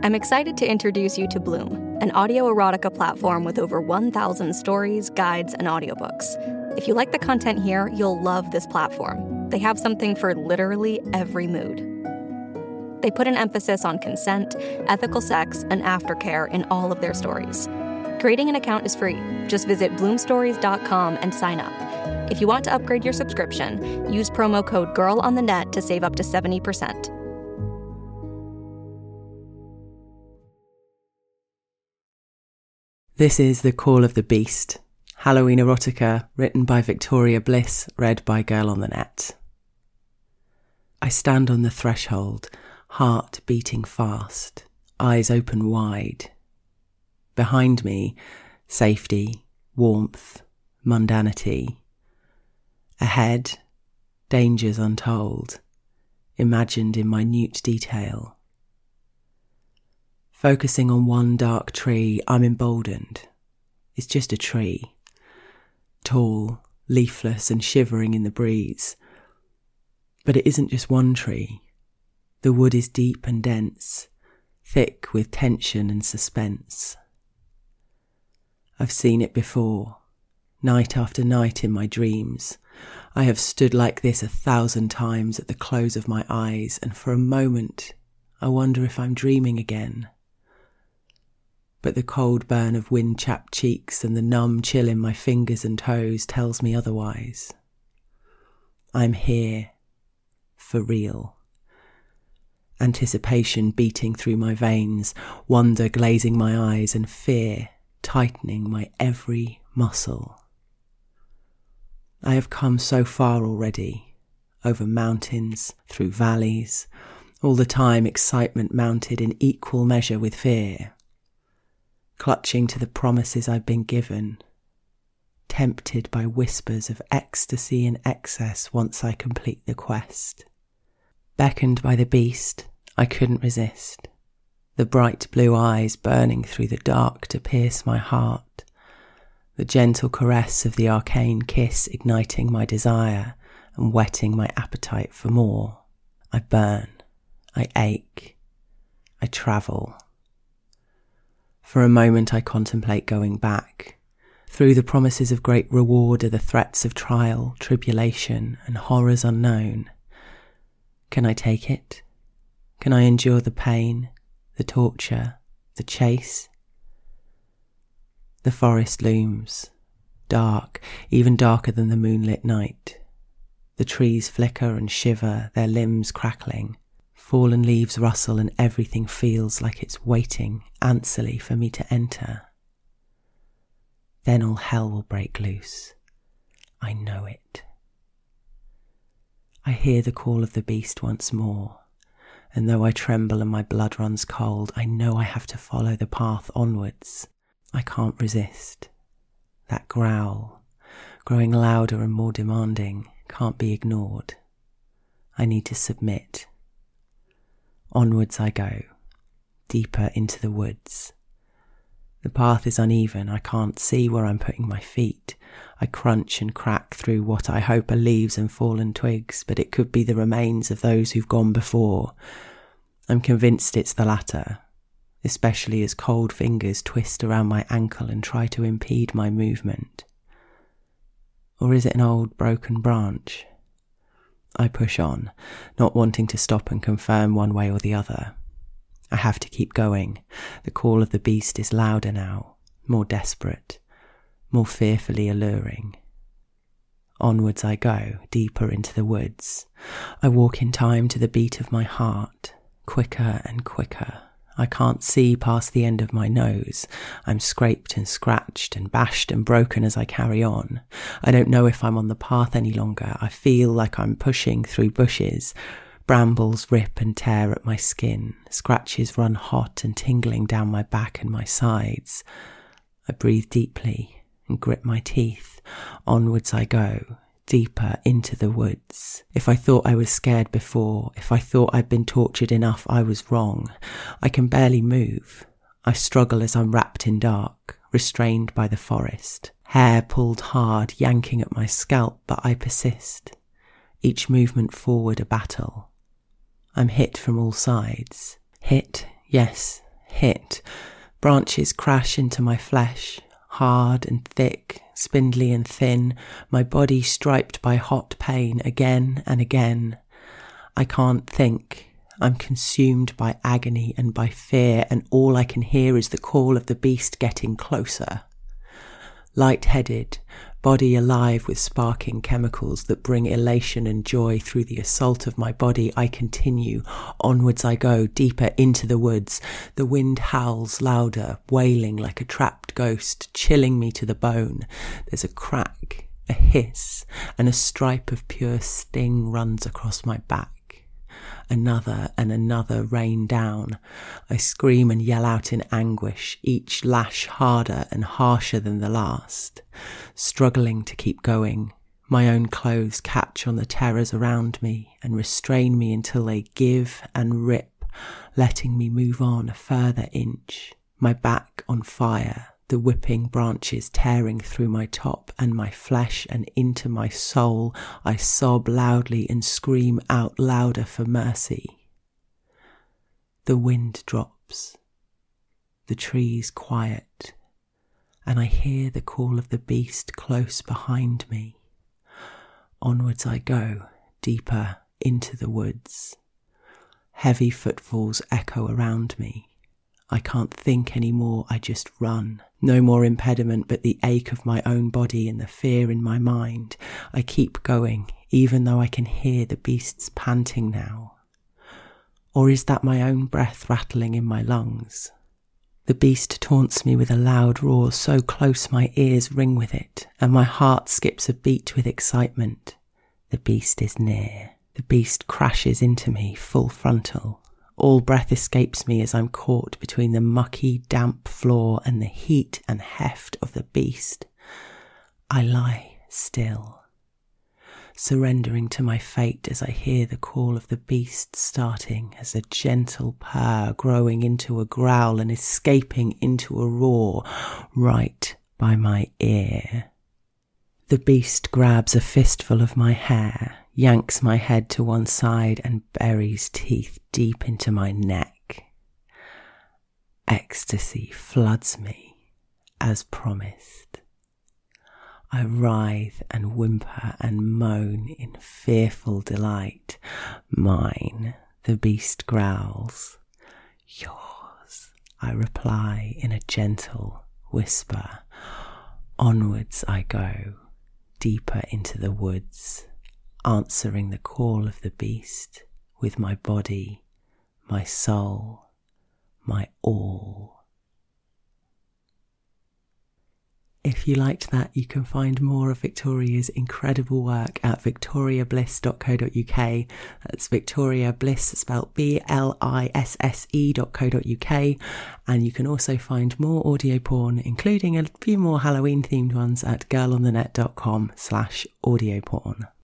I'm excited to introduce you to Bloom, an audio erotica platform with over 1,000 stories, guides, and audiobooks. If you like the content here, you'll love this platform. They have something for literally every mood. They put an emphasis on consent, ethical sex, and aftercare in all of their stories. Creating an account is free. Just visit bloomstories.com and sign up. If you want to upgrade your subscription, use promo code GIRLONTHENET to save up to 70%. This is The Call of the Beast, Halloween erotica written by Victoria Bliss, read by Girl on the Net. I stand on the threshold, heart beating fast, eyes open wide. Behind me, safety, warmth, mundanity. Ahead, dangers untold, imagined in minute detail. Focusing on one dark tree, I'm emboldened. It's just a tree. Tall, leafless and shivering in the breeze. But it isn't just one tree. The wood is deep and dense, thick with tension and suspense. I've seen it before, night after night in my dreams. I have stood like this 1,000 times at the close of my eyes, and for a moment I wonder if I'm dreaming again. But the cold burn of wind-chapped cheeks and the numb chill in my fingers and toes tells me otherwise. I'm here, for real. Anticipation beating through my veins, wonder glazing my eyes, and fear tightening my every muscle. I have come so far already, over mountains, through valleys, all the time excitement mounted in equal measure with fear. Clutching to the promises I've been given, tempted by whispers of ecstasy and excess once I complete the quest. Beckoned by the beast, I couldn't resist, the bright blue eyes burning through the dark to pierce my heart, the gentle caress of the arcane kiss igniting my desire and whetting my appetite for more. I burn, I ache, I travel. For a moment I contemplate going back. Through the promises of great reward are the threats of trial, tribulation, and horrors unknown. Can I take it? Can I endure the pain, the torture, the chase? The forest looms, dark, even darker than the moonlit night. The trees flicker and shiver, their limbs crackling. Fallen leaves rustle and everything feels like it's waiting anxiously for me to enter. Then all hell will break loose. I know it. I hear the call of the beast once more, and though I tremble and my blood runs cold, I know I have to follow the path onwards. I can't resist. That growl, growing louder and more demanding, can't be ignored. I need to submit. Onwards I go, deeper into the woods. The path is uneven, I can't see where I'm putting my feet. I crunch and crack through what I hope are leaves and fallen twigs, but it could be the remains of those who've gone before. I'm convinced it's the latter, especially as cold fingers twist around my ankle and try to impede my movement. Or is it an old broken branch? I push on, not wanting to stop and confirm one way or the other. I have to keep going. The call of the beast is louder now, more desperate, more fearfully alluring. Onwards I go, deeper into the woods. I walk in time to the beat of my heart, quicker and quicker. I can't see past the end of my nose. I'm scraped and scratched and bashed and broken as I carry on. I don't know if I'm on the path any longer. I feel like I'm pushing through bushes. Brambles rip and tear at my skin. Scratches run hot and tingling down my back and my sides. I breathe deeply and grip my teeth. Onwards I go, deeper into the woods. If I thought I was scared before, if I thought I'd been tortured enough, I was wrong. I can barely move. I struggle as I'm wrapped in dark, restrained by the forest. Hair pulled hard, yanking at my scalp, but I persist. Each movement forward a battle. I'm hit from all sides. Hit, yes, hit. Branches crash into my flesh, hard and thick, spindly and thin, my body striped by hot pain again and again. I can't think. I'm consumed by agony and by fear, and all I can hear is the call of the beast getting closer. Light-headed, body alive with sparking chemicals that bring elation and joy through the assault of my body, I continue. Onwards I go, deeper into the woods. The wind howls louder, wailing like a trapped ghost, chilling me to the bone. There's a crack, a hiss, and a stripe of pure sting runs across my back. Another and another rain down. I scream and yell out in anguish, each lash harder and harsher than the last. Struggling to keep going, my own clothes catch on the terrors around me and restrain me until they give and rip, letting me move on a further inch. My back on fire, the whipping branches tearing through my top and my flesh and into my soul. I sob loudly and scream out louder for mercy. The wind drops, the trees quiet, and I hear the call of the beast close behind me. Onwards I go, deeper into the woods. Heavy footfalls echo around me. I can't think anymore, I just run. No more impediment but the ache of my own body and the fear in my mind. I keep going, even though I can hear the beast's panting now. Or is that my own breath rattling in my lungs? The beast taunts me with a loud roar so close my ears ring with it, and my heart skips a beat with excitement. The beast is near. The beast crashes into me, full frontal. All breath escapes me as I'm caught between the mucky, damp floor and the heat and heft of the beast. I lie still, surrendering to my fate as I hear the call of the beast starting as a gentle purr growing into a growl and escaping into a roar right by my ear. The beast grabs a fistful of my hair, yanks my head to one side and buries teeth deep into my neck. Ecstasy floods me, as promised. I writhe and whimper and moan in fearful delight. Mine, the beast growls. Yours, I reply in a gentle whisper. Onwards I go, deeper into the woods, answering the call of the beast with my body, my soul, my all. If you liked that, you can find more of Victoria's incredible work at victoriabliss.co.uk. That's Victoria Bliss, spelled BLISSE.co.uk. And you can also find more audio porn, including a few more Halloween themed ones, at girlonthenet.com/audio porn.